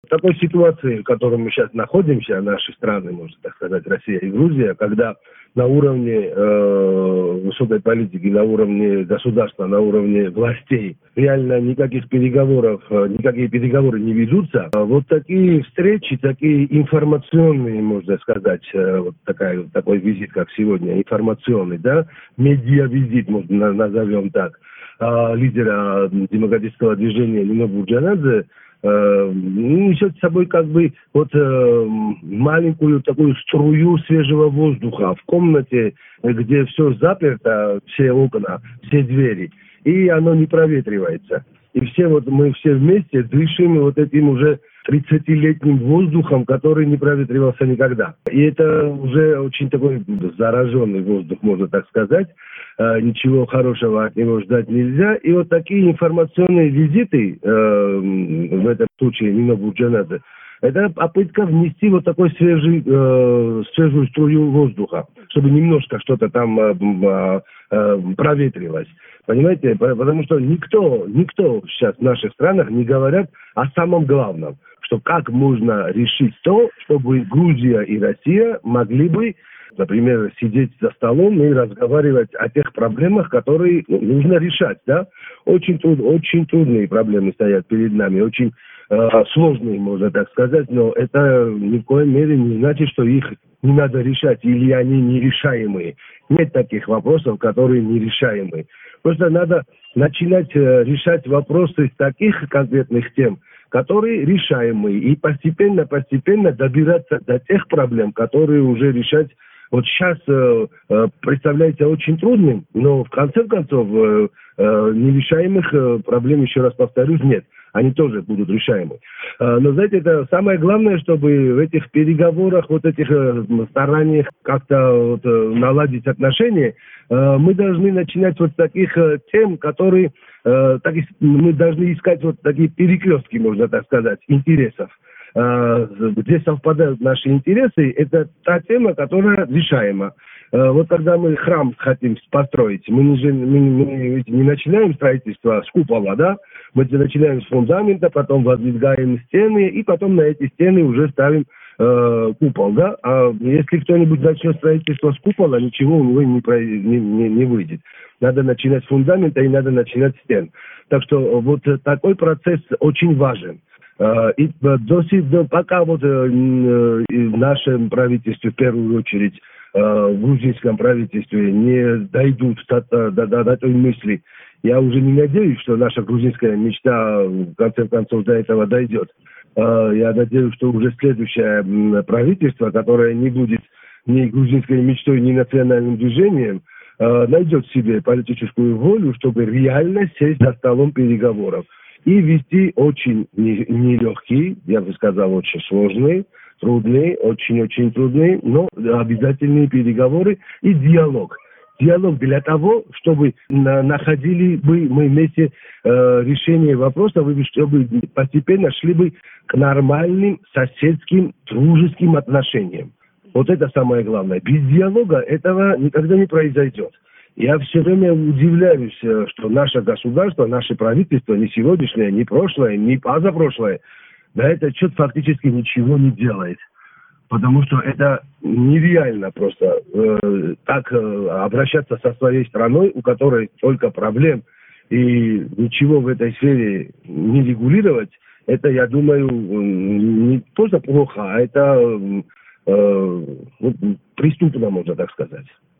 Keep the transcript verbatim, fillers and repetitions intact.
В такой ситуации, в которой мы сейчас находимся, наши страны, можно так сказать, Россия и Грузия, когда на уровне э, высокой политики, на уровне государства, на уровне властей реально никаких переговоров, никакие переговоры не ведутся, вот такие встречи, такие информационные, можно сказать, вот такая, такой визит, как сегодня, информационный, да, медиа-визит, можно назовем так, лидера демократического движения Нино Бурджанадзе, несет с собой как бы вот э, маленькую такую струю свежего воздуха в комнате, где все заперто, все окна, все двери, и оно не проветривается. И все вот мы все вместе дышим вот этим уже тридцатилетним воздухом, который не проветривался никогда. И это уже очень такой зараженный воздух, можно так сказать. Э, ничего хорошего от него ждать нельзя. И вот такие информационные визиты, э, в этом случае Нино Бурджанадзе, это попытка внести вот такой свежий, э, свежую струю воздуха, чтобы немножко что-то там э, э, проветрилось. Понимаете? Потому что никто, никто сейчас в наших странах не говорят о самом главном, что как можно решить то, чтобы Грузия и Россия могли бы, например, сидеть за столом и разговаривать о тех проблемах, которые ну, нужно решать, да? Очень, труд, очень трудные проблемы стоят перед нами, очень э, сложные, можно так сказать, но это ни в коей мере не значит, что их не надо решать или они нерешаемые. Нет таких вопросов, которые нерешаемые. Просто надо начинать э, решать вопросы с таких конкретных тем, которые решаемые, и постепенно-постепенно добираться до тех проблем, которые уже решать вот сейчас э, э, представляется очень трудным, но в конце концов э, э, нерешаемых э, проблем, еще раз повторюсь, нет. Они тоже будут решаемы. Э, но, знаете, это самое главное, чтобы в этих переговорах, вот этих э, стараниях как-то вот, э, наладить отношения, э, мы должны начинать вот с таких э, тем, которые, э, так, мы должны искать вот такие перекрестки, можно так сказать, интересов. Где совпадают наши интересы, это та тема, которая решаема. Вот когда мы храм хотим построить, мы не, мы, мы не начинаем строительство с купола, да? Мы начинаем с фундамента, потом воздвигаем стены, и потом на эти стены уже ставим э, купол, да? А если кто-нибудь начнет строительство с купола, ничего у него не, не, не, не выйдет. Надо начинать с фундамента и надо начинать с стен. Так что вот такой процесс очень важен. И до сих пор, пока вот в нашем правительстве, в первую очередь, в грузинском правительстве не дойдут до, до, до, до той мысли, я уже не надеюсь, что наша грузинская мечта в конце концов до этого дойдет. Я надеюсь, что уже следующее правительство, которое не будет ни грузинской мечтой, ни национальным движением, найдет в себе политическую волю, чтобы реально сесть за столом переговоров. И вести очень нелегкие, я бы сказал, очень сложные, трудные, очень-очень трудные, но обязательные переговоры и диалог. Диалог для того, чтобы на, находили бы мы вместе э, решение вопросов, чтобы постепенно шли бы к нормальным соседским, дружеским отношениям. Вот это самое главное. Без диалога этого никогда не произойдет. Я все время удивляюсь, что наше государство, наше правительство, не сегодняшнее, не прошлое, не позапрошлое, на этот счет фактически ничего не делает. Потому что это нереально просто э, так э, обращаться со своей страной, у которой только проблем, и ничего в этой сфере не регулировать, это, я думаю, не просто плохо, а это э, э, преступно, можно так сказать.